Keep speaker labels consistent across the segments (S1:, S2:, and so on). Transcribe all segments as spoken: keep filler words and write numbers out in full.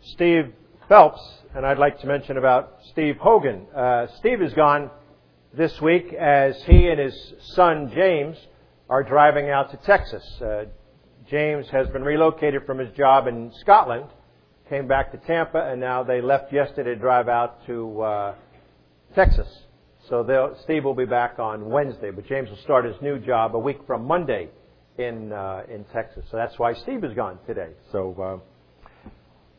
S1: Steve Phelps, and I'd like to mention about Steve Hogan. Uh, Steve is gone this week as he and his son James are driving out to Texas. Uh, James has been relocated from his job in Scotland, came back to Tampa, and now they left yesterday to drive out to uh, Texas. So Steve will be back on Wednesday, but James will start his new job a week from Monday in uh, in Texas. So that's why Steve is gone today. So, uh,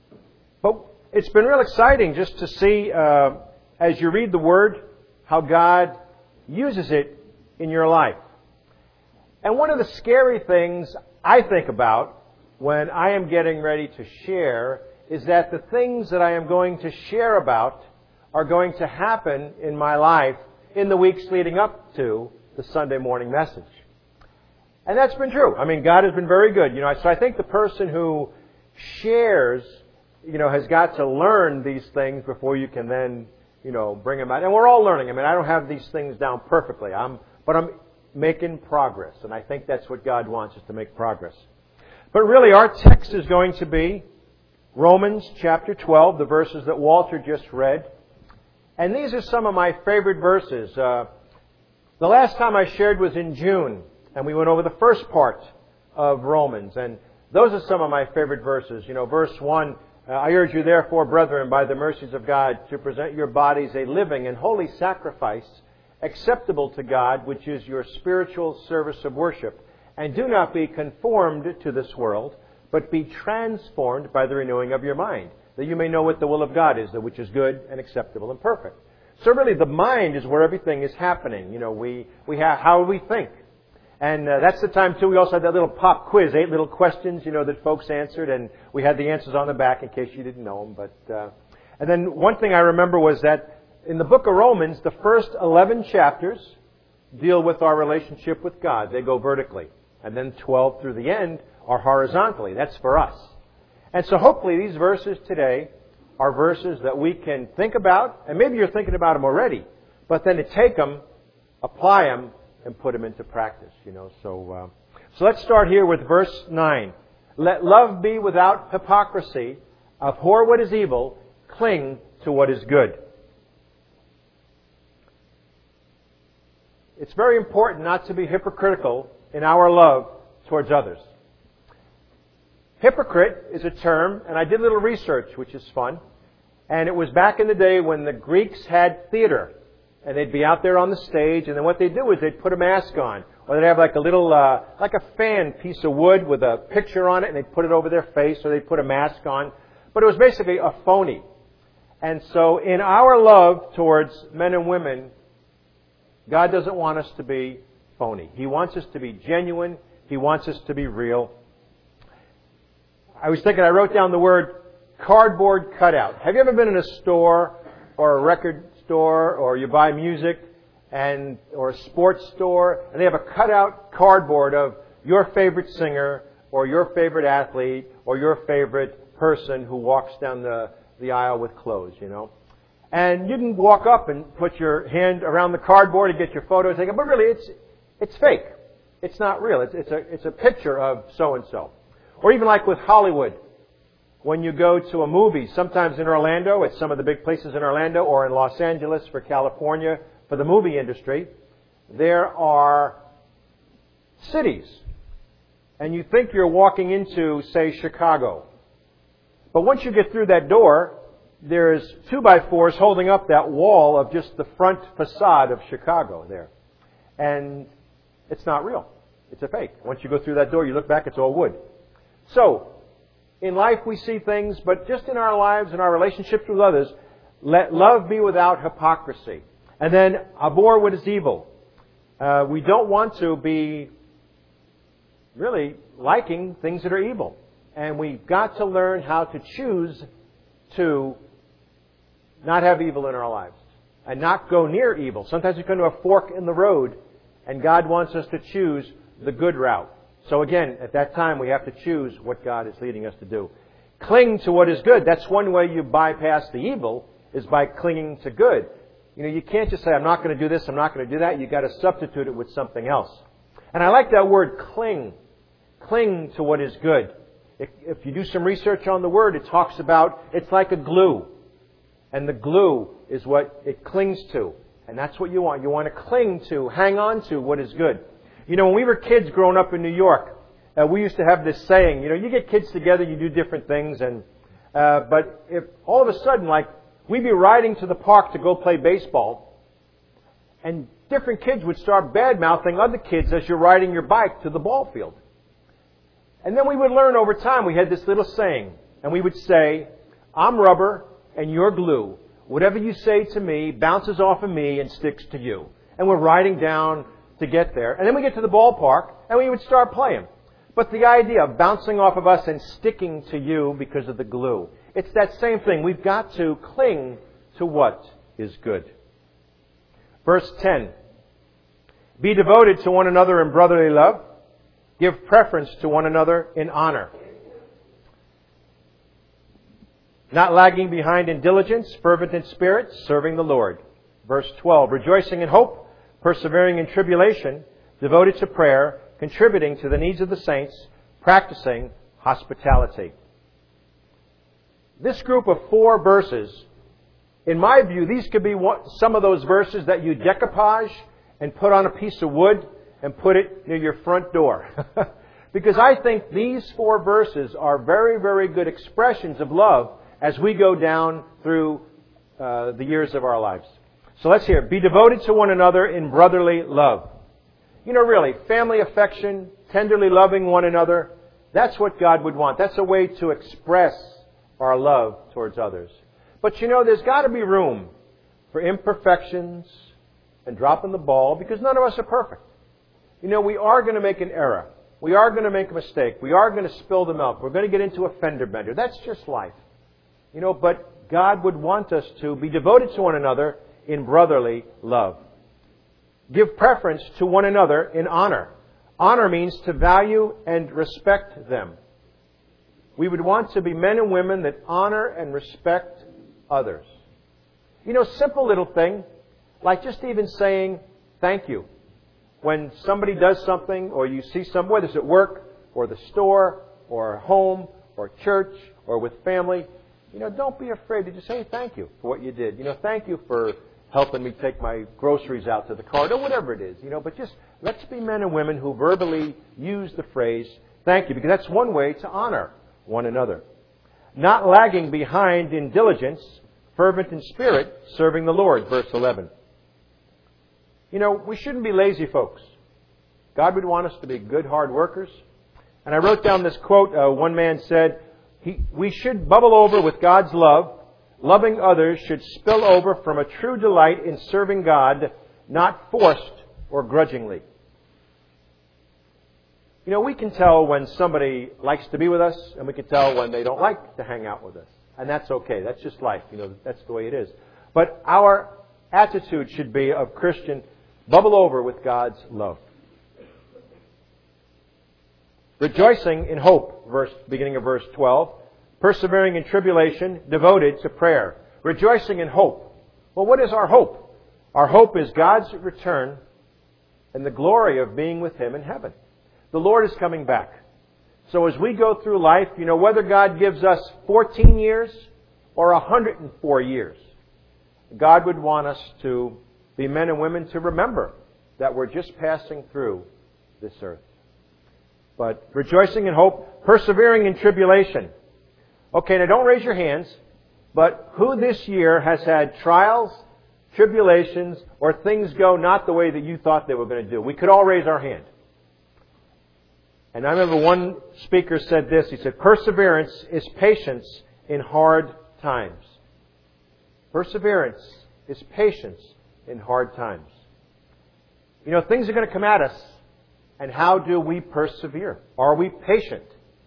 S1: but it's been real exciting just to see uh, as you read the Word how God uses it in your life. And one of the scary things I think about when I am getting ready to share is that the things that I am going to share about are going to happen in my life in the weeks leading up to the Sunday morning message. And that's been true. I mean, God has been very good. You know, so I think the person who shares, you know, has got to learn these things before you can then, you know, bring them out. And we're all learning. I mean, I don't have these things down perfectly. I'm, but I'm making progress. And I think that's what God wants us to make progress. But really, our text is going to be Romans chapter twelve, the verses that Walter just read. And these are some of my favorite verses. Uh, the last time I shared was in June, and we went over the first part of Romans. And those are some of my favorite verses. You know, verse one, uh, I urge you therefore, brethren, by the mercies of God, to present your bodies a living and holy sacrifice, acceptable to God, which is your spiritual service of worship. And do not be conformed to this world, but be transformed by the renewing of your mind, that you may know what the will of God is, that which is good and acceptable and perfect. So really, the mind is where everything is happening. You know, we, we have how we think. And uh, that's the time, too, we also had that little pop quiz, eight little questions, you know, that folks answered, and we had the answers on the back in case you didn't know them. But uh, and then one thing I remember was that in the book of Romans, the first eleven chapters deal with our relationship with God. They go vertically. And then twelve through the end are horizontally. That's for us. And so hopefully these verses today are verses that we can think about, and maybe you're thinking about them already, but then to take them, apply them, and put them into practice. You know. So, uh, so let's start here with verse nine. Let love be without hypocrisy. Abhor what is evil. Cling to what is good. It's very important not to be hypocritical in our love towards others. Hypocrite is a term, and I did a little research, which is fun. And it was back in the day when the Greeks had theater. And they'd be out there on the stage, and then what they'd do is they'd put a mask on. Or they'd have like a little, uh, like a fan piece of wood with a picture on it, and they'd put it over their face, or they'd put a mask on. But it was basically a phony. And so in our love towards men and women, God doesn't want us to be phony. He wants us to be genuine. He wants us to be real. I was thinking, I wrote down the word cardboard cutout. Have you ever been in a store or a record store or you buy music and or a sports store and they have a cutout cardboard of your favorite singer or your favorite athlete or your favorite person who walks down the, the aisle with clothes, you know? And you can walk up and put your hand around the cardboard and get your photo taken, but really it's it's fake. It's not real. It's, it's a it's a picture of so-and-so. Or even like with Hollywood, when you go to a movie, sometimes in Orlando, at some of the big places in Orlando, or in Los Angeles for California, for the movie industry, there are cities. And you think you're walking into, say, Chicago. But once you get through that door, there's two by fours holding up that wall of just the front facade of Chicago there. And it's not real. It's a fake. Once you go through that door, you look back, it's all wood. So, in life we see things, but just in our lives and our relationships with others, let love be without hypocrisy. And then, abhor what is evil. Uh, we don't want to be really liking things that are evil. And we've got to learn how to choose to not have evil in our lives and not go near evil. Sometimes we come to a fork in the road, and God wants us to choose the good route. So again, at that time, we have to choose what God is leading us to do. Cling to what is good. That's one way you bypass the evil, is by clinging to good. You know, you can't just say, I'm not going to do this, I'm not going to do that. You've got to substitute it with something else. And I like that word cling. Cling to what is good. If, if you do some research on the word, it talks about it's like a glue. And the glue is what it clings to. And that's what you want. You want to cling to, hang on to what is good. You know, when we were kids growing up in New York, uh, we used to have this saying, you know, you get kids together, you do different things, and uh, but if all of a sudden, like, we'd be riding to the park to go play baseball, and different kids would start bad-mouthing other kids as you're riding your bike to the ball field. And then we would learn over time, we had this little saying, and we would say, I'm rubber and you're glue. Whatever you say to me bounces off of me and sticks to you. And we're riding down to get there. And then we get to the ballpark and we would start playing. But the idea of bouncing off of us and sticking to you because of the glue, it's that same thing. We've got to cling to what is good. Verse ten. Be devoted to one another in brotherly love. Give preference to one another in honor. Not lagging behind in diligence, fervent in spirit, serving the Lord. Verse twelve. Rejoicing in hope, persevering in tribulation, devoted to prayer, contributing to the needs of the saints, practicing hospitality. This group of four verses, in my view, these could be one, some of those verses that you decoupage and put on a piece of wood and put it near your front door. Because I think these four verses are very, very good expressions of love as we go down through uh, the years of our lives. So let's hear it. Be devoted to one another in brotherly love. You know, really, family affection, tenderly loving one another, that's what God would want. That's a way to express our love towards others. But you know, there's got to be room for imperfections and dropping the ball, because none of us are perfect. You know, we are going to make an error. We are going to make a mistake. We are going to spill the milk. We're going to get into a fender bender. That's just life. You know, but God would want us to be devoted to one another in brotherly love. Give preference to one another in honor. Honor means to value and respect them. We would want to be men and women that honor and respect others. You know, simple little thing, like just even saying thank you. When somebody does something, or you see some, whether it's at work, or the store, or home, or church, or with family, you know, don't be afraid to just say thank you for what you did. You know, thank you for helping me take my groceries out to the car, or whatever it is. You know, but just let's be men and women who verbally use the phrase thank you, because that's one way to honor one another. Not lagging behind in diligence, fervent in spirit, serving the Lord, verse eleven. You know, we shouldn't be lazy folks. God would want us to be good, hard workers. And I wrote down this quote. Uh, one man said, he, we should bubble over with God's love. Loving others should spill over from a true delight in serving God, not forced or grudgingly. You know, we can tell when somebody likes to be with us, and we can tell when they don't like to hang out with us. And that's okay. That's just life. You know, that's the way it is. But our attitude should be of Christian bubble over with God's love. Rejoicing in hope, verse beginning of verse twelve. Persevering in tribulation, devoted to prayer. Rejoicing in hope. Well, what is our hope? Our hope is God's return and the glory of being with Him in heaven. The Lord is coming back. So as we go through life, you know, whether God gives us fourteen years or one hundred four years, God would want us to be men and women to remember that we're just passing through this earth. But rejoicing in hope, persevering in tribulation. Okay, now don't raise your hands, but who this year has had trials, tribulations, or things go not the way that you thought they were going to do? We could all raise our hand. And I remember one speaker said this. He said, perseverance is patience in hard times. Perseverance is patience in hard times. You know, things are going to come at us. And how do we persevere? Are we patient?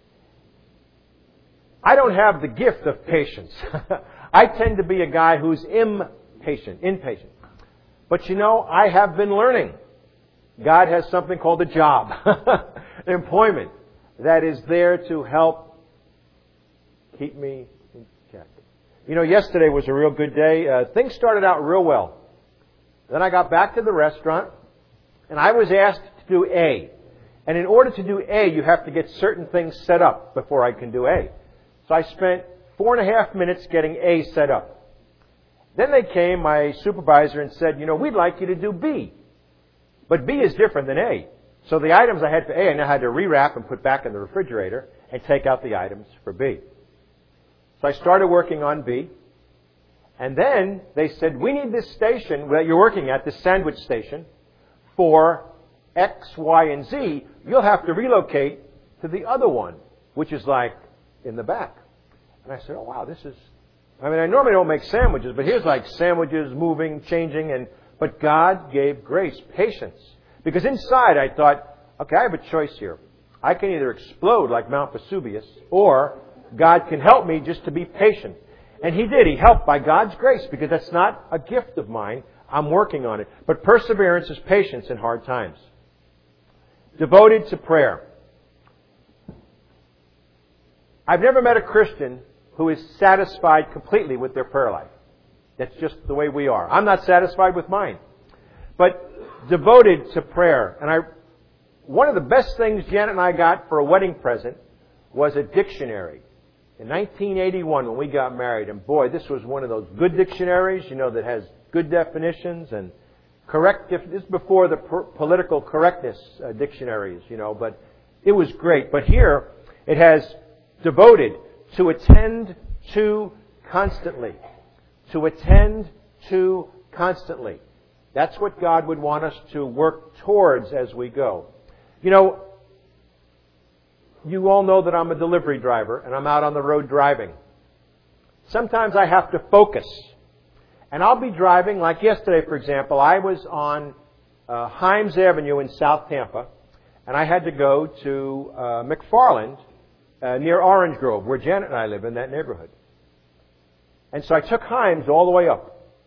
S1: I don't have the gift of patience. I tend to be a guy who's impatient, impatient. But you know, I have been learning. God has something called a job, employment, that is there to help keep me in check. You know, yesterday was a real good day. Uh, things started out real well. Then I got back to the restaurant, and I was asked to do A. And in order to do A, you have to get certain things set up before I can do A. So I spent four and a half minutes getting A set up. Then they came, my supervisor, and said, you know, we'd like you to do B. But B is different than A. So the items I had for A, I now had to rewrap and put back in the refrigerator and take out the items for B. So I started working on B. And then they said, we need this station that you're working at, this sandwich station, for X, Y, and Z. You'll have to relocate to the other one, which is like in the back. And I said, oh, wow, this is... I mean, I normally don't make sandwiches, but here's like sandwiches moving, changing, and but God gave grace, patience. Because inside I thought, okay, I have a choice here. I can either explode like Mount Vesuvius, or God can help me just to be patient. And He did. He helped by God's grace, because that's not a gift of mine. I'm working on it. But perseverance is patience in hard times. Devoted to prayer. I've never met a Christian who is satisfied completely with their prayer life. That's just the way we are. I'm not satisfied with mine. But devoted to prayer. And I, one of the best things Janet and I got for a wedding present was a dictionary. In nineteen eighty-one, when we got married, and boy, this was one of those good dictionaries, you know, that has good definitions and correct. This is before the per- political correctness uh, dictionaries, you know, but it was great. But here, it has devoted, to attend to constantly. To attend to constantly. That's what God would want us to work towards as we go. You know, you all know that I'm a delivery driver and I'm out on the road driving. Sometimes I have to focus. And I'll be driving, like yesterday, for example, I was on uh, Himes Avenue in South Tampa, and I had to go to uh, McFarland, Uh, near Orange Grove, where Janet and I live, in that neighborhood. And so I took Himes all the way up.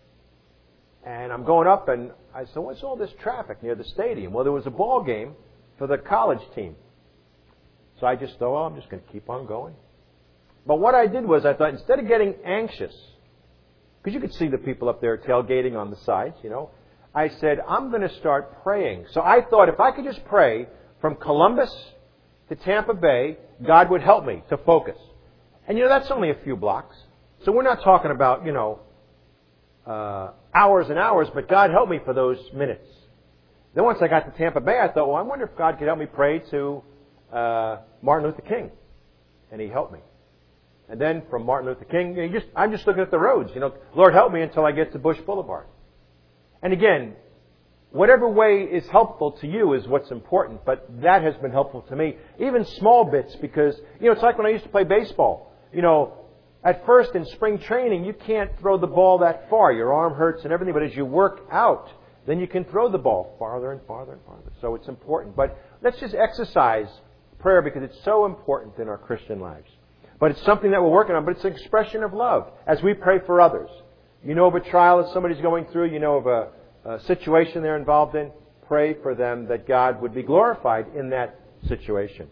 S1: And I'm going up, and I said, what's all this traffic near the stadium? Well, there was a ball game for the college team. So I just thought, well, I'm just going to keep on going. But what I did was, I thought, instead of getting anxious, because you could see the people up there tailgating on the sides, you know, I said, I'm going to start praying. So I thought, if I could just pray from Columbus to Tampa Bay, God would help me to focus. And, you know, that's only a few blocks. So we're not talking about, you know, uh, hours and hours, but God helped me for those minutes. Then once I got to Tampa Bay, I thought, well, I wonder if God could help me pray to uh, Martin Luther King. And He helped me. And then from Martin Luther King, you just, I'm just looking at the roads. You know, Lord, help me until I get to Bush Boulevard. And again, whatever way is helpful to you is what's important, but that has been helpful to me. Even small bits, because, you know, it's like when I used to play baseball. You know, at first in spring training, you can't throw the ball that far. Your arm hurts and everything, but as you work out, then you can throw the ball farther and farther and farther. So it's important. But let's just exercise prayer, because it's so important in our Christian lives. But it's something that we're working on, but it's an expression of love as we pray for others. You know of a trial that somebody's going through, you know of a Uh, situation they're involved in, pray for them that God would be glorified in that situation.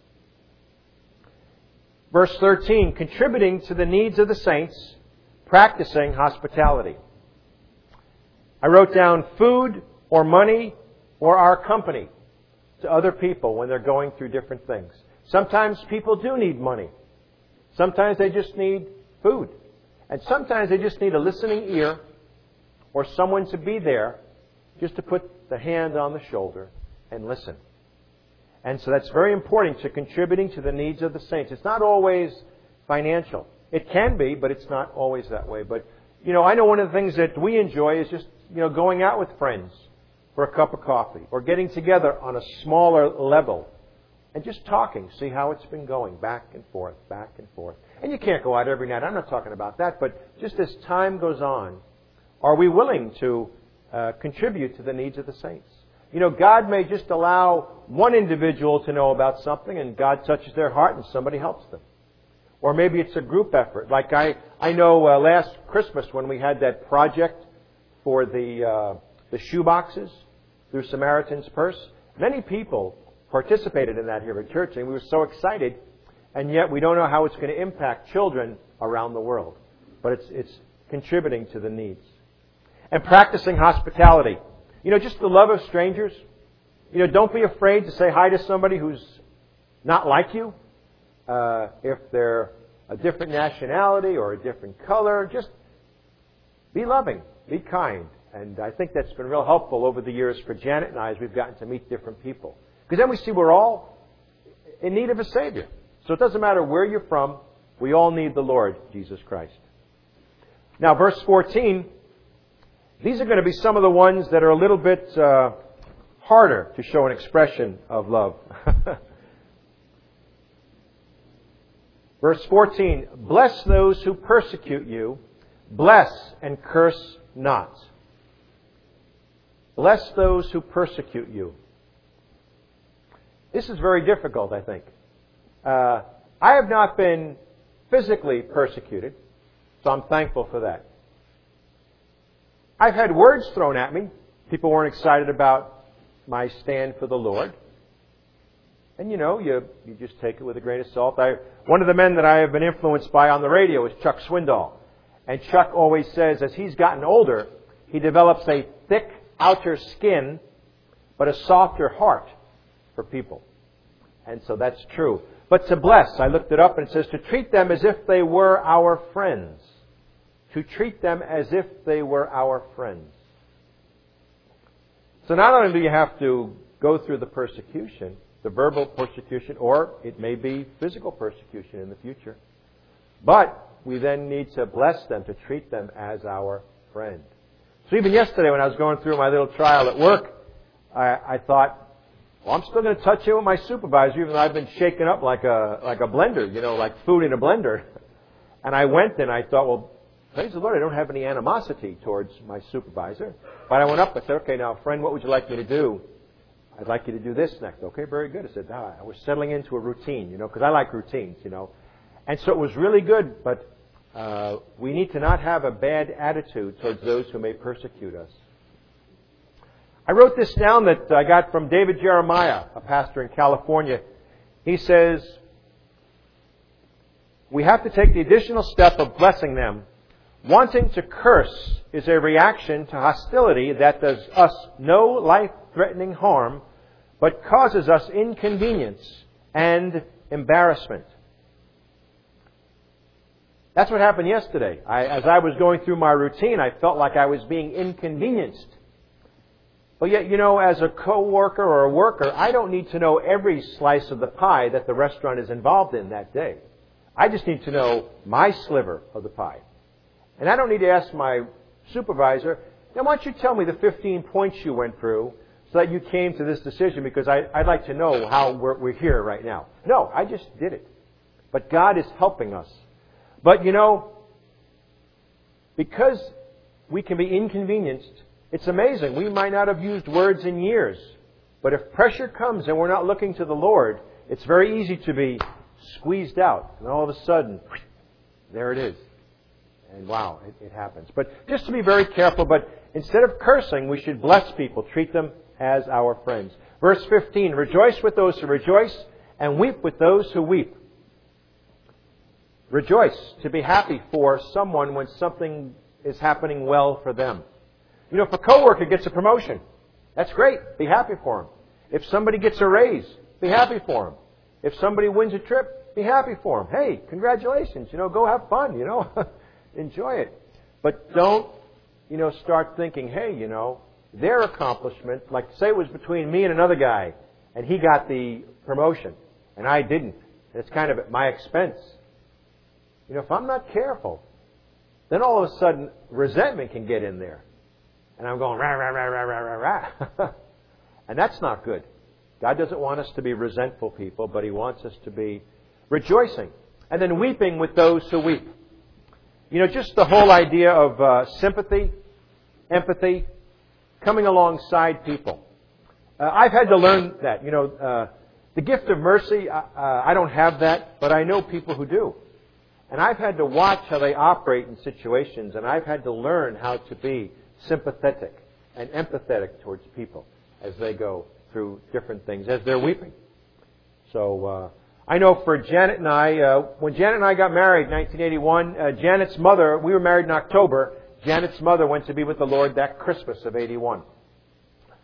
S1: Verse thirteen, contributing to the needs of the saints, practicing hospitality. I wrote down food or money or our company to other people when they're going through different things. Sometimes people do need money. Sometimes they just need food. And sometimes they just need a listening ear, or someone to be there just to put the hand on the shoulder and listen. And so that's very important, to contributing to the needs of the saints. It's not always financial. It can be, but it's not always that way. But, you know, I know one of the things that we enjoy is just, you know, going out with friends for a cup of coffee, or getting together on a smaller level and just talking, see how it's been going, back and forth, back and forth. And you can't go out every night. I'm not talking about that, but just as time goes on, are we willing to uh, contribute to the needs of the saints? You know, God may just allow one individual to know about something, and God touches their heart and somebody helps them. Or maybe it's a group effort. Like I, I know uh, last Christmas when we had that project for the, uh, the shoe boxes through Samaritan's Purse, many people participated in that here at church, and we were so excited, and yet we don't know how it's going to impact children around the world. But it's, it's contributing to the needs. And practicing hospitality. You know, just the love of strangers. You know, don't be afraid to say hi to somebody who's not like you. Uh, if they're a different nationality or a different color, just be loving, be kind. And I think that's been real helpful over the years for Janet and I as we've gotten to meet different people. Because then we see we're all in need of a Savior. So it doesn't matter where you're from, we all need the Lord Jesus Christ. Now, verse fourteen, these are going to be some of the ones that are a little bit uh, harder to show an expression of love. Verse fourteen, bless those who persecute you, bless and curse not. Bless those who persecute you. This is very difficult, I think. Uh, I have not been physically persecuted, so I'm thankful for that. I've had words thrown at me. People weren't excited about my stand for the Lord. And you know, you you just take it with a grain of salt. I, one of the men that I have been influenced by on the radio is Chuck Swindoll. And Chuck always says as he's gotten older, he develops a thick outer skin, but a softer heart for people. And so that's true. But to bless, I looked it up and it says to treat them as if they were our friends. To treat them as if they were our friends. So not only do you have to go through the persecution, the verbal persecution, or it may be physical persecution in the future, but we then need to bless them, to treat them as our friend. So even yesterday when I was going through my little trial at work, I, I thought, well, I'm still going to touch in with my supervisor, even though I've been shaken up like a like a blender, you know, like food in a blender. And I went and I thought, well, praise the Lord, I don't have any animosity towards my supervisor. But I went up and said, okay, now, friend, what would you like me to do? I'd like you to do this next. Okay, very good. I said, ah, I was settling into a routine, you know, because I like routines, you know. And so it was really good, but uh, we need to not have a bad attitude towards those who may persecute us. I wrote this down that I got from David Jeremiah, a pastor in California. He says, we have to take the additional step of blessing them. Wanting to curse is a reaction to hostility that does us no life-threatening harm, but causes us inconvenience and embarrassment. That's what happened yesterday. I, as I was going through my routine, I felt like I was being inconvenienced. But yet, you know, as a co-worker or a worker, I don't need to know every slice of the pie that the restaurant is involved in that day. I just need to know my sliver of the pie. And I don't need to ask my supervisor, now why don't you tell me the fifteen points you went through so that you came to this decision, because I, I'd like to know how we're, we're here right now. No, I just did it. But God is helping us. But you know, because we can be inconvenienced, it's amazing. We might not have used words in years. But if pressure comes and we're not looking to the Lord, it's very easy to be squeezed out. And all of a sudden, there it is. And wow, it, it happens. But just to be very careful, but instead of cursing, we should bless people, treat them as our friends. Verse fifteen, rejoice with those who rejoice and weep with those who weep. Rejoice, to be happy for someone when something is happening well for them. You know, if a coworker gets a promotion, that's great. Be happy for him. If somebody gets a raise, be happy for him. If somebody wins a trip, be happy for him. Hey, congratulations. You know, go have fun, you know. Enjoy it. But don't, you know, start thinking, hey, you know, their accomplishment, like say it was between me and another guy, and he got the promotion, and I didn't. And it's kind of at my expense. You know, if I'm not careful, then all of a sudden resentment can get in there. And I'm going, rah, rah, rah, rah, rah, rah, rah. And that's not good. God doesn't want us to be resentful people, but He wants us to be rejoicing. And then weeping with those who weep. You know, just the whole idea of uh, sympathy, empathy, coming alongside people. Uh, I've had to learn that. You know, uh, the gift of mercy, uh, uh, I don't have that, but I know people who do. And I've had to watch how they operate in situations, and I've had to learn how to be sympathetic and empathetic towards people as they go through different things, as they're weeping. So uh, I know for Janet and I, uh, when Janet and I got married in nineteen eighty-one, uh, Janet's mother, we were married in October, Janet's mother went to be with the Lord that Christmas of eighty-one.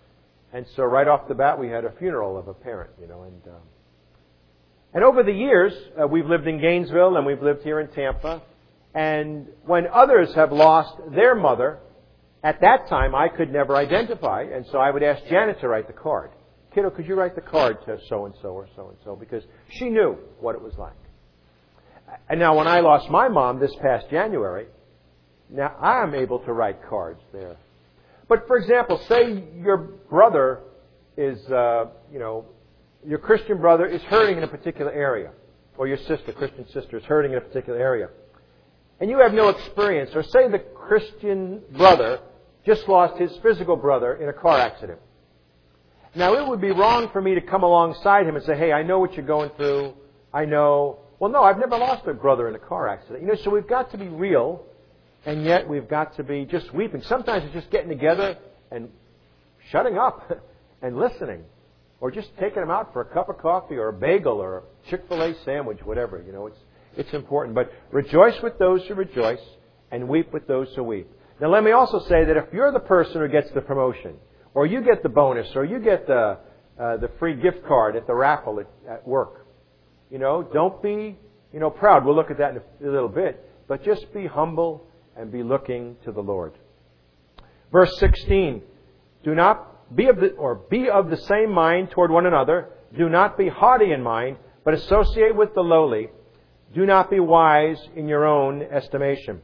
S1: And so right off the bat, we had a funeral of a parent, you know. And, um, and over the years, uh, we've lived in Gainesville and we've lived here in Tampa. And when others have lost their mother, at that time, I could never identify. And so I would ask Janet to write the card. Kiddo, could you write the card to so-and-so or so-and-so? Because she knew what it was like. And now when I lost my mom this past January, now I'm able to write cards there. But for example, say your brother is, uh, you know, your Christian brother is hurting in a particular area. Or your sister, Christian sister, is hurting in a particular area. And you have no experience. Or say the Christian brother just lost his physical brother in a car accident. Now, it would be wrong for me to come alongside him and say, hey, I know what you're going through. I know. Well, no, I've never lost a brother in a car accident. You know, so we've got to be real, and yet we've got to be just weeping. Sometimes it's just getting together and shutting up and listening. Or just taking them out for a cup of coffee or a bagel or a Chick-fil-A sandwich, whatever. You know, it's it's important. But rejoice with those who rejoice and weep with those who weep. Now, let me also say that if you're the person who gets the promotion, or you get the bonus, or you get the uh, the free gift card at the raffle at, at work, you know, don't be, you know, proud. We'll look at that in a, a little bit. But just be humble and be looking to the Lord. Verse sixteen, do not be of the, or be of the same mind toward one another. Do not be haughty in mind, but associate with the lowly. Do not be wise in your own estimation.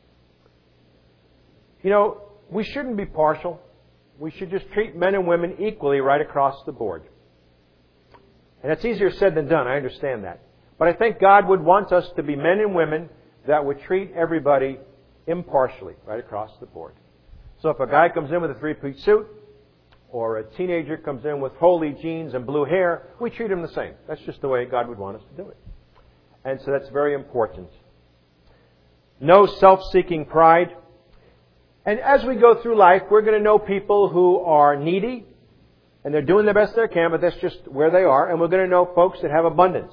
S1: You know, we shouldn't be partial. We should just treat men and women equally right across the board. And it's easier said than done, I understand that. But I think God would want us to be men and women that would treat everybody impartially right across the board. So if a guy comes in with a three-piece suit, or a teenager comes in with holy jeans and blue hair, we treat him the same. That's just the way God would want us to do it. And so that's very important. No self-seeking pride. And as we go through life, we're going to know people who are needy, and they're doing the best they can, but that's just where they are. And we're going to know folks that have abundance.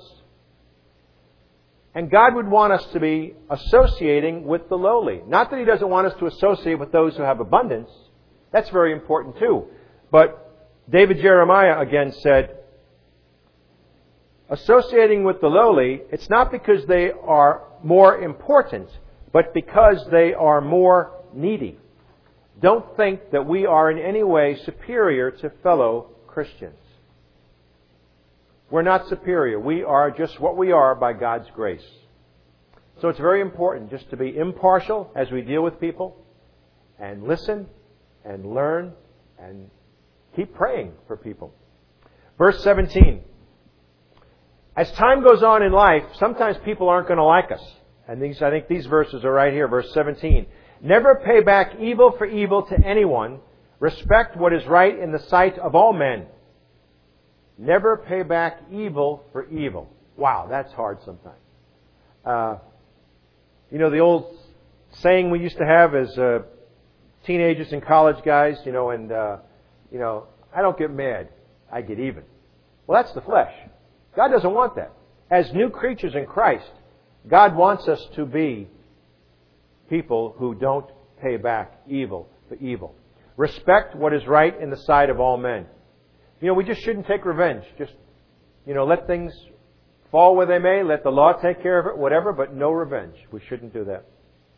S1: And God would want us to be associating with the lowly. Not that He doesn't want us to associate with those who have abundance. That's very important too. But David Jeremiah again said, associating with the lowly, it's not because they are more important, but because they are more needy. Don't think that we are in any way superior to fellow Christians. We're not superior. We are just what we are by God's grace. So it's very important just to be impartial as we deal with people, and listen and learn and keep praying for people. Verse seventeen. As time goes on in life, sometimes people aren't going to like us. And these, I think these verses are right here. Verse seventeen. Never pay back evil for evil to anyone. Respect what is right in the sight of all men. Never pay back evil for evil. Wow, that's hard sometimes. Uh, you know, the old saying we used to have as uh, teenagers and college guys, you know, and, uh, you know, I don't get mad, I get even. Well, that's the flesh. God doesn't want that. As new creatures in Christ, God wants us to be people who don't pay back evil for evil. Respect what is right in the sight of all men. You know, we just shouldn't take revenge. Just, you know, let things fall where they may. Let the law take care of it, whatever, but no revenge. We shouldn't do that.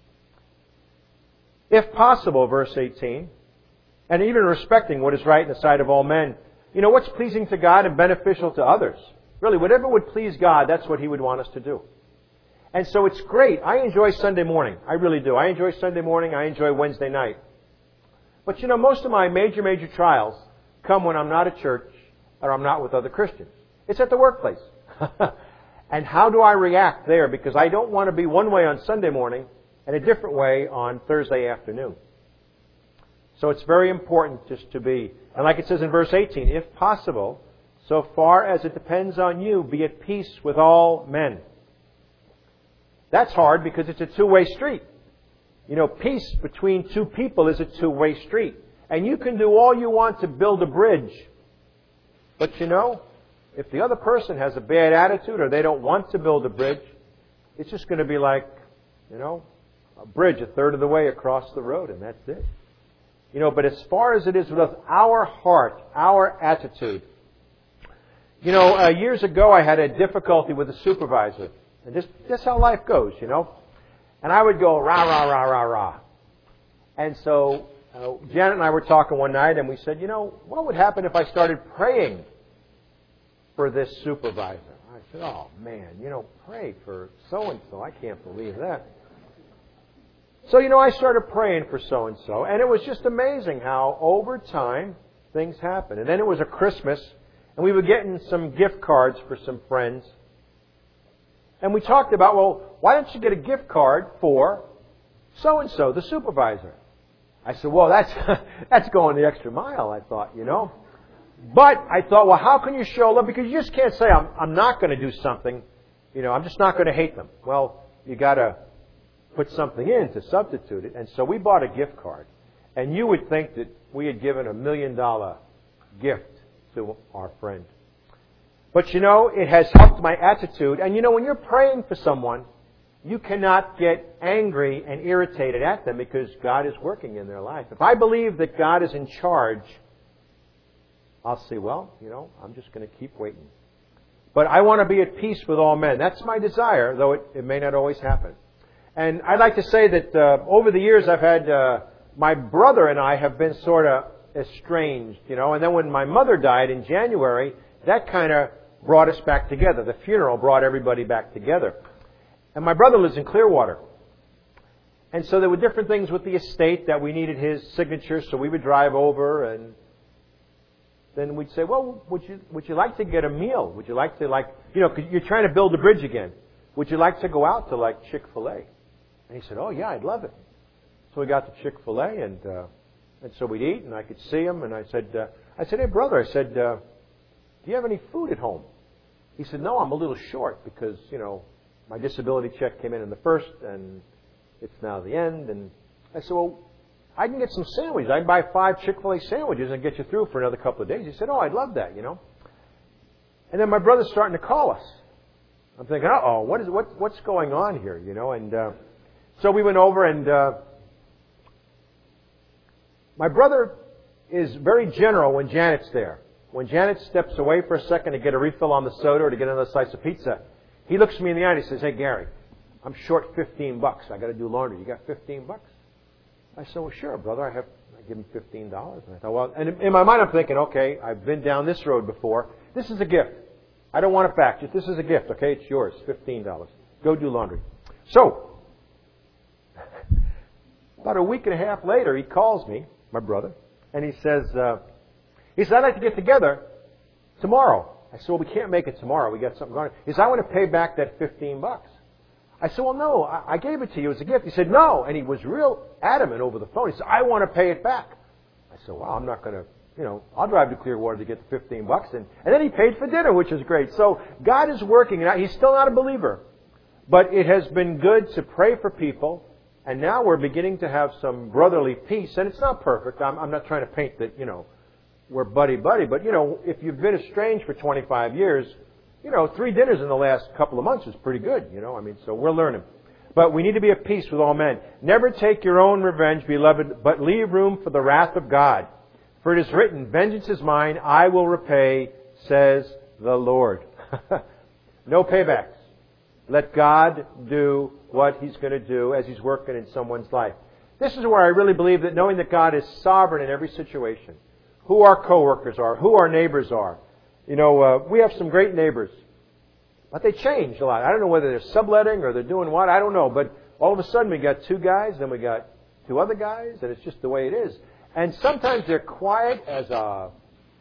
S1: If possible, verse eighteen, and even respecting what is right in the sight of all men, you know, what's pleasing to God and beneficial to others? Really, whatever would please God, that's what He would want us to do. And so it's great. I enjoy Sunday morning. I really do. I enjoy Sunday morning. I enjoy Wednesday night. But you know, most of my major, major trials come when I'm not at church or I'm not with other Christians. It's at the workplace. And how do I react there? Because I don't want to be one way on Sunday morning and a different way on Thursday afternoon. So it's very important just to be, and like it says in verse eighteen, if possible, so far as it depends on you, be at peace with all men. That's hard because it's a two-way street. You know, peace between two people is a two-way street. And you can do all you want to build a bridge. But you know, if the other person has a bad attitude or they don't want to build a bridge, it's just going to be like, you know, a bridge a third of the way across the road, and that's it. You know, but as far as it is with us, our heart, our attitude. You know, uh, years ago I had a difficulty with a supervisor. And just, just how life goes, you know. And I would go rah, rah, rah, rah, rah. And so uh, Janet and I were talking one night and we said, you know, what would happen if I started praying for this supervisor? I said, oh man, you know, pray for so-and-so. I can't believe that. So, you know, I started praying for so-and-so. And it was just amazing how over time things happen. And then it was a Christmas and we were getting some gift cards for some friends. And we talked about, well, why don't you get a gift card for so-and-so, the supervisor? I said, well, that's that's going the extra mile, I thought, you know. But I thought, well, how can you show love? Because you just can't say, I'm, I'm not going to do something. You know, I'm just not going to hate them. Well, you got to put something in to substitute it. And so we bought a gift card. And you would think that we had given a million dollar gift to our friend. But you know, it has helped my attitude. And you know, when you're praying for someone, you cannot get angry and irritated at them because God is working in their life. If I believe that God is in charge, I'll say, well, you know, I'm just going to keep waiting. But I want to be at peace with all men. That's my desire, though it, it may not always happen. And I'd like to say that uh, over the years I've had, uh, my brother and I have been sort of estranged, you know. And then when my mother died in January, that kind of brought us back together. The funeral brought everybody back together. And my brother lives in Clearwater. And so there were different things with the estate that we needed his signature, so we would drive over and then we'd say, well, would you would you like to get a meal? Would you like to, like, you know, 'cause you're trying to build a bridge again. Would you like to go out to, like, Chick-fil-A? And he said, oh, yeah, I'd love it. So we got to Chick-fil-A, and uh, and so we'd eat, and I could see him, and I said, uh, I said, hey, brother, I said, uh, do you have any food at home? He said, no, I'm a little short because, you know, my disability check came in in the first, and it's now the end. And I said, well, I can get some sandwiches. I can buy five Chick-fil-A sandwiches and get you through for another couple of days. He said, oh, I'd love that, you know. And then my brother's starting to call us. I'm thinking, uh-oh, what is what, what's going on here, you know? And uh, so we went over, and uh, my brother is very general when Janet's there. When Janet steps away for a second to get a refill on the soda or to get another slice of pizza, he looks me in the eye and he says, hey, Gary, I'm short fifteen bucks. I got to do laundry. You got fifteen bucks? I said, well, sure, brother. I have. I give him fifteen dollars. And I thought, well, and in my mind I'm thinking, okay, I've been down this road before. This is a gift. I don't want it back. Just this is a gift, okay? It's yours, fifteen dollars. Go do laundry. So, about a week and a half later, he calls me, my brother, and he says, uh, he said, I'd like to get together tomorrow. I said, well, we can't make it tomorrow. We got something going on. He said, I want to pay back that fifteen bucks. I said, well, no, I, I gave it to you as a gift. He said, no. And he was real adamant over the phone. He said, I want to pay it back. I said, well, I'm not going to, you know, I'll drive to Clearwater to get the fifteen bucks. And, and then he paid for dinner, which is great. So God is working. And he's still not a believer. But it has been good to pray for people. And now we're beginning to have some brotherly peace. And it's not perfect. I'm, I'm not trying to paint that, you know, we're buddy-buddy. But, you know, if you've been estranged for twenty-five years, you know, three dinners in the last couple of months is pretty good, you know. I mean, so we're learning. But we need to be at peace with all men. Never take your own revenge, beloved, but leave room for the wrath of God. For it is written, vengeance is mine, I will repay, says the Lord. No paybacks. Let God do what He's going to do as He's working in someone's life. This is where I really believe that knowing that God is sovereign in every situation, who our coworkers are, who our neighbors are. You know, uh, we have some great neighbors, but they change a lot. I don't know whether they're subletting or they're doing what. I don't know. But all of a sudden we got two guys, then we got two other guys, and it's just the way it is. And sometimes they're quiet as a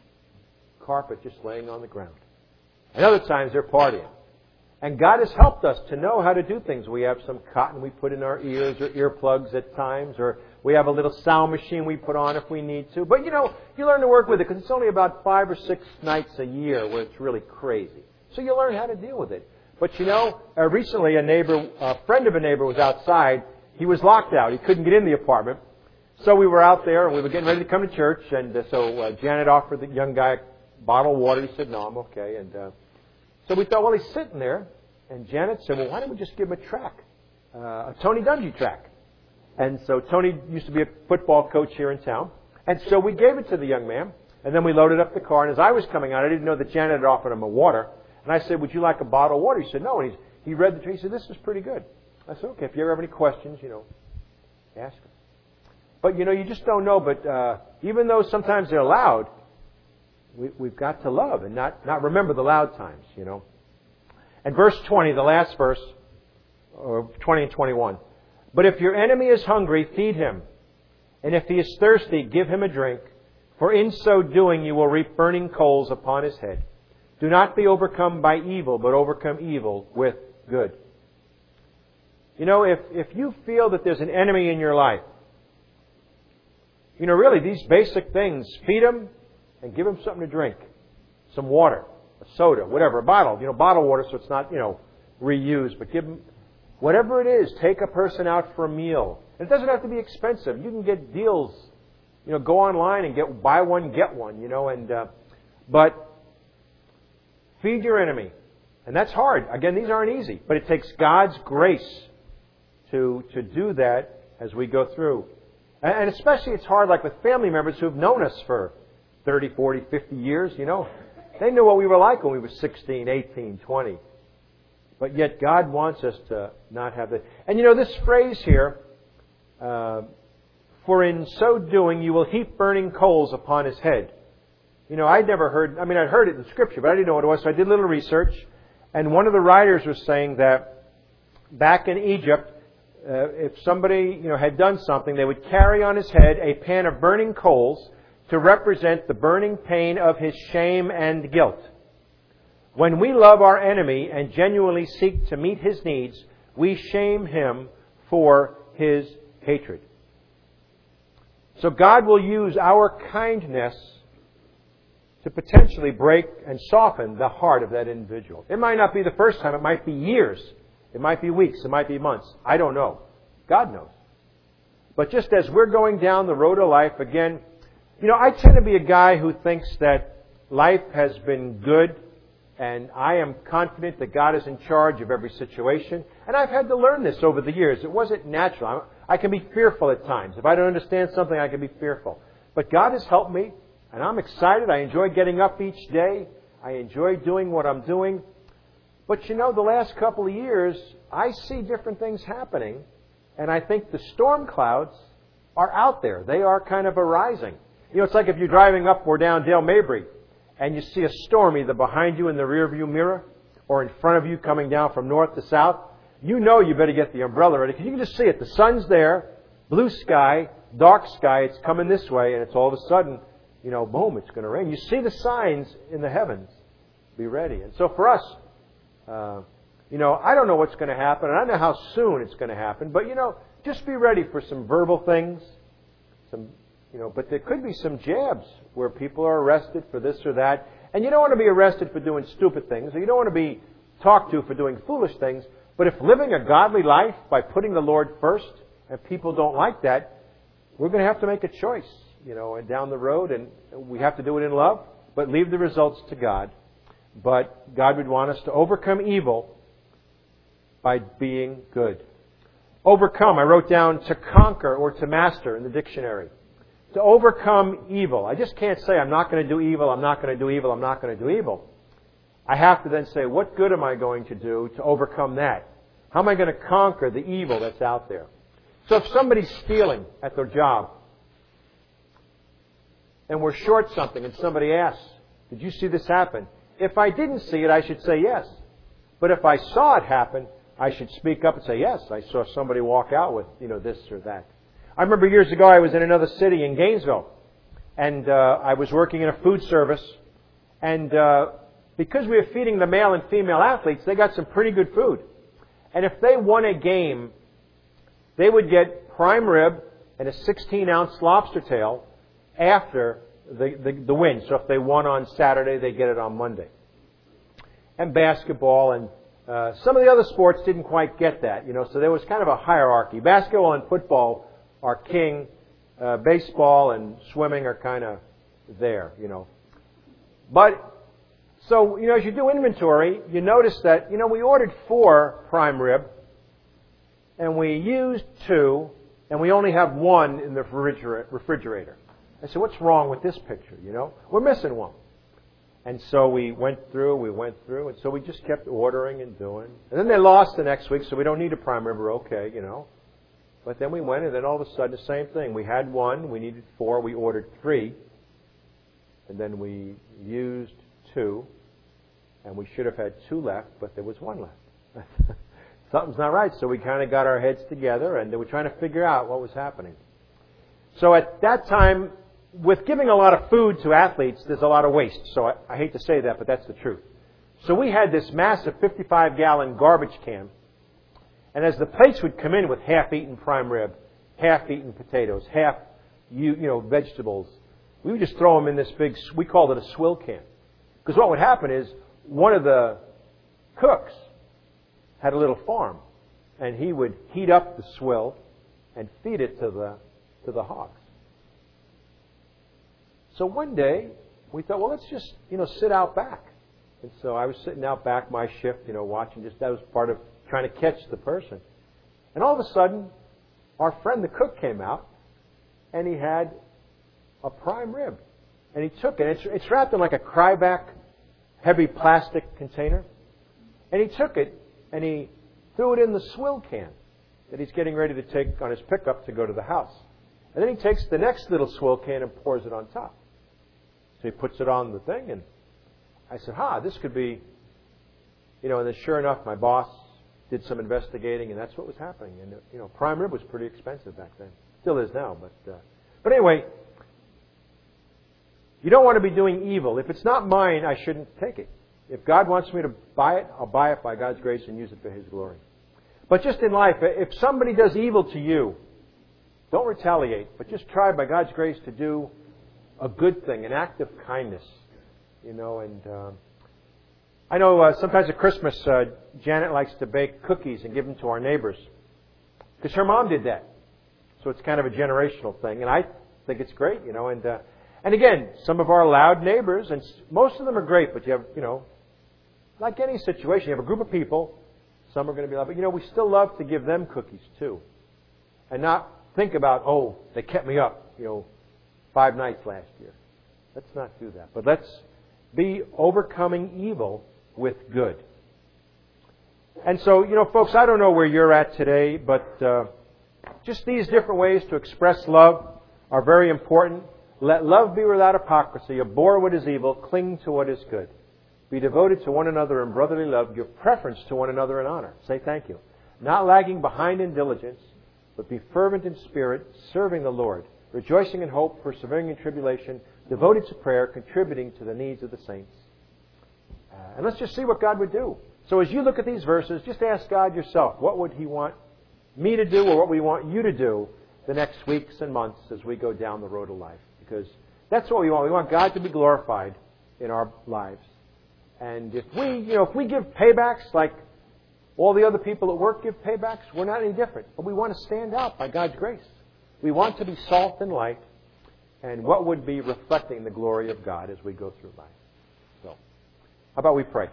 S1: carpet just laying on the ground. And other times they're partying. And God has helped us to know how to do things. We have some cotton we put in our ears or earplugs at times, or we have a little sound machine we put on if we need to. But, you know, you learn to work with it because it's only about five or six nights a year where it's really crazy. So you learn how to deal with it. But, you know, uh, recently a neighbor, a friend of a neighbor was outside. He was locked out. He couldn't get in the apartment. So we were out there and we were getting ready to come to church. And uh, so uh, Janet offered the young guy a bottle of water. He said, no, I'm okay. And uh, so we thought, well, he's sitting there. And Janet said, well, why don't we just give him a track, uh, a Tony Dungy track? And so Tony used to be a football coach here in town. And so we gave it to the young man, and then we loaded up the car. And as I was coming out, I didn't know that Janet had offered him a water. And I said, would you like a bottle of water? He said, no. And he's, he read the drink. He said, this is pretty good. I said, okay, if you ever have any questions, you know, ask him. But, you know, you just don't know. But uh, even though sometimes they're loud, we, we've got to love and not, not remember the loud times, you know. And verse twenty, the last verse, or twenty and twenty-one. But if your enemy is hungry, feed him. And if he is thirsty, give him a drink. For in so doing, you will reap burning coals upon his head. Do not be overcome by evil, but overcome evil with good. You know, if, if you feel that there's an enemy in your life, you know, really, these basic things, feed them and give them something to drink. Some water, a soda, whatever, a bottle, you know, bottled water so it's not, you know, reused. But give them, whatever it is, take a person out for a meal. It doesn't have to be expensive. You can get deals, you know, go online and get buy one, get one, you know, and, uh, but feed your enemy. And that's hard. Again, these aren't easy, but it takes God's grace to, to do that as we go through. And especially it's hard like with family members who've known us for thirty, forty, fifty years, you know. They knew what we were like when we were sixteen, eighteen, twenty. But yet God wants us to not have that. And you know, this phrase here, uh, for in so doing you will heap burning coals upon his head. You know, I'd never heard, I mean, I'd heard it in Scripture, but I didn't know what it was, so I did a little research. And one of the writers was saying that back in Egypt, Uh, if somebody, you know, had done something, they would carry on his head a pan of burning coals to represent the burning pain of his shame and guilt. When we love our enemy and genuinely seek to meet his needs, we shame him for his hatred. So God will use our kindness to potentially break and soften the heart of that individual. It might not be the first time. It might be years. It might be weeks. It might be months. I don't know. God knows. But just as we're going down the road of life, again, you know, I tend to be a guy who thinks that life has been good and I am confident that God is in charge of every situation. And I've had to learn this over the years. It wasn't natural. I can be fearful at times. If I don't understand something, I can be fearful. But God has helped me, and I'm excited. I enjoy getting up each day. I enjoy doing what I'm doing. But you know, the last couple of years, I see different things happening, and I think the storm clouds are out there. They are kind of arising. You know, it's like if you're driving up or down Dale Mabry, and you see a storm either behind you in the rearview mirror, or in front of you coming down from north to south. You know you better get the umbrella ready, because you can just see it. The sun's there, blue sky, dark sky, it's coming this way, and it's all of a sudden, you know, boom, it's going to rain. You see the signs in the heavens. Be ready. And so for us, Uh, you know, I don't know what's going to happen, and I don't know how soon it's going to happen, but, you know, just be ready for some verbal things, some, you know, but there could be some jabs where people are arrested for this or that, and you don't want to be arrested for doing stupid things, or you don't want to be talked to for doing foolish things, but if living a godly life by putting the Lord first, and people don't like that, we're going to have to make a choice, you know, and down the road, and we have to do it in love, but leave the results to God. But God would want us to overcome evil by being good. Overcome, I wrote down to conquer or to master in the dictionary. To overcome evil. I just can't say I'm not going to do evil, I'm not going to do evil, I'm not going to do evil. I have to then say, what good am I going to do to overcome that? How am I going to conquer the evil that's out there? So if somebody's stealing at their job, and we're short something, and somebody asks, did you see this happen? If I didn't see it, I should say yes. But if I saw it happen, I should speak up and say, yes, I saw somebody walk out with, you know, this or that. I remember years ago I was in another city in Gainesville, and uh, I was working in a food service, and uh, because we were feeding the male and female athletes, they got some pretty good food. And if they won a game, they would get prime rib and a sixteen-ounce lobster tail after The, the, the win. So if they won on Saturday, they get it on Monday. And basketball and uh, some of the other sports didn't quite get that, you know. So there was kind of a hierarchy. Basketball and football are king. Uh, baseball and swimming are kind of there, you know. But so you know, as you do inventory, you notice that you know we ordered four prime rib, and we used two, and we only have one in the refrigerator. I said, what's wrong with this picture, you know? We're missing one. And so we went through, we went through, and so we just kept ordering and doing. And then they lost the next week, so we don't need a prime rib, we're okay, you know. But then we went, and then all of a sudden, the same thing. We had one, we needed four, we ordered three. And then we used two, and we should have had two left, but there was one left. Something's not right. So we kind of got our heads together, and we were trying to figure out what was happening. So at that time, with giving a lot of food to athletes, there's a lot of waste. So I, I hate to say that, but that's the truth. So we had this massive fifty-five gallon garbage can, and as the plates would come in with half-eaten prime rib, half-eaten potatoes, half you, you know vegetables, we would just throw them in this big, we called it a swill can. Because what would happen is one of the cooks had a little farm, and he would heat up the swill and feed it to the to the hogs. So one day we thought, well, let's just you know sit out back. And so I was sitting out back my shift, you know, watching. Just that was part of trying to catch the person. And all of a sudden, our friend the cook came out, and he had a prime rib, and he took it. It's, it's wrapped in like a Cryovac heavy plastic container, and he took it and he threw it in the swill can that he's getting ready to take on his pickup to go to the house. And then he takes the next little swill can and pours it on top. So he puts it on the thing, and I said, "Ha, this could be," you know. And then, sure enough, my boss did some investigating, and that's what was happening. And you know, prime rib was pretty expensive back then. Still is now, but uh, but anyway. You don't want to be doing evil. If it's not mine, I shouldn't take it. If God wants me to buy it, I'll buy it by God's grace and use it for His glory. But just in life, if somebody does evil to you, don't retaliate, but just try by God's grace to do a good thing, an act of kindness. You know, and uh, I know uh, sometimes at Christmas, uh, Janet likes to bake cookies and give them to our neighbors. Because her mom did that. So it's kind of a generational thing. And I think it's great, you know, and... Uh, And again, some of our loud neighbors, and most of them are great, but you have, you know, like any situation, you have a group of people, some are going to be loud, but you know, we still love to give them cookies too. And not think about, oh, they kept me up, you know, five nights last year. Let's not do that. But let's be overcoming evil with good. And so, you know, folks, I don't know where you're at today, but uh, just these different ways to express love are very important. Let love be without hypocrisy. Abhor what is evil. Cling to what is good. Be devoted to one another in brotherly love. Give preference to one another in honor. Say thank you. Not lagging behind in diligence, but be fervent in spirit, serving the Lord. Rejoicing in hope, persevering in tribulation, devoted to prayer, contributing to the needs of the saints. Uh, and let's just see what God would do. So as you look at these verses, just ask God yourself, what would He want me to do, or what we want you to do the next weeks and months as we go down the road of life? Because that's what we want. We want God to be glorified in our lives. And if we, you know, if we give paybacks like all the other people at work give paybacks, we're not any different. But we want to stand out by God's grace. We want to be salt and light, and what would be reflecting the glory of God as we go through life. So, how about we pray?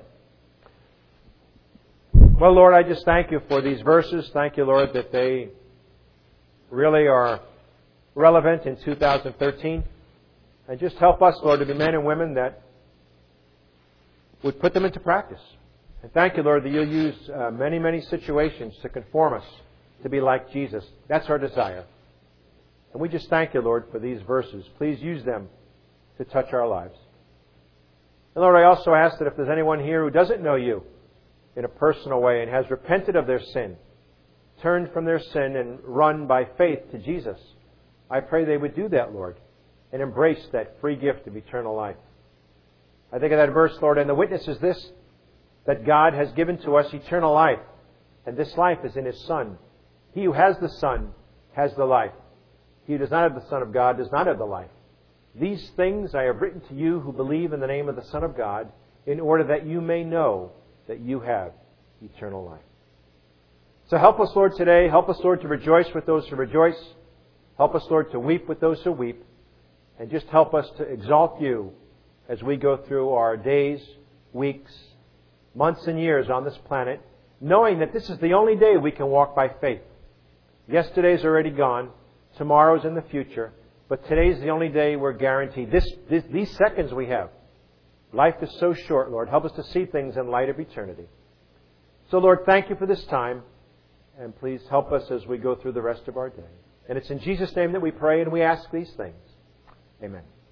S1: Well, Lord, I just thank You for these verses. Thank You, Lord, that they really are relevant in two thousand thirteen. And just help us, Lord, to be men and women that would put them into practice. And thank You, Lord, that You'll use uh, many, many situations to conform us to be like Jesus. That's our desire. And we just thank You, Lord, for these verses. Please use them to touch our lives. And Lord, I also ask that if there's anyone here who doesn't know You in a personal way and has repented of their sin, turned from their sin and run by faith to Jesus, I pray they would do that, Lord, and embrace that free gift of eternal life. I think of that verse, Lord, and the witness is this, that God has given to us eternal life, and this life is in His Son. He who has the Son has the life. He who does not have the Son of God does not have the life. These things I have written to you who believe in the name of the Son of God, in order that you may know that you have eternal life. So help us, Lord, today. Help us, Lord, to rejoice with those who rejoice. Help us, Lord, to weep with those who weep. And just help us to exalt You as we go through our days, weeks, months and years on this planet, knowing that this is the only day we can walk by faith. Yesterday's already gone. Tomorrow's in the future. But today's the only day we're guaranteed. This, this, these seconds we have. Life is so short, Lord. Help us to see things in light of eternity. So, Lord, thank you for this time. And please help us as we go through the rest of our day. And it's in Jesus' name that we pray and we ask these things. Amen.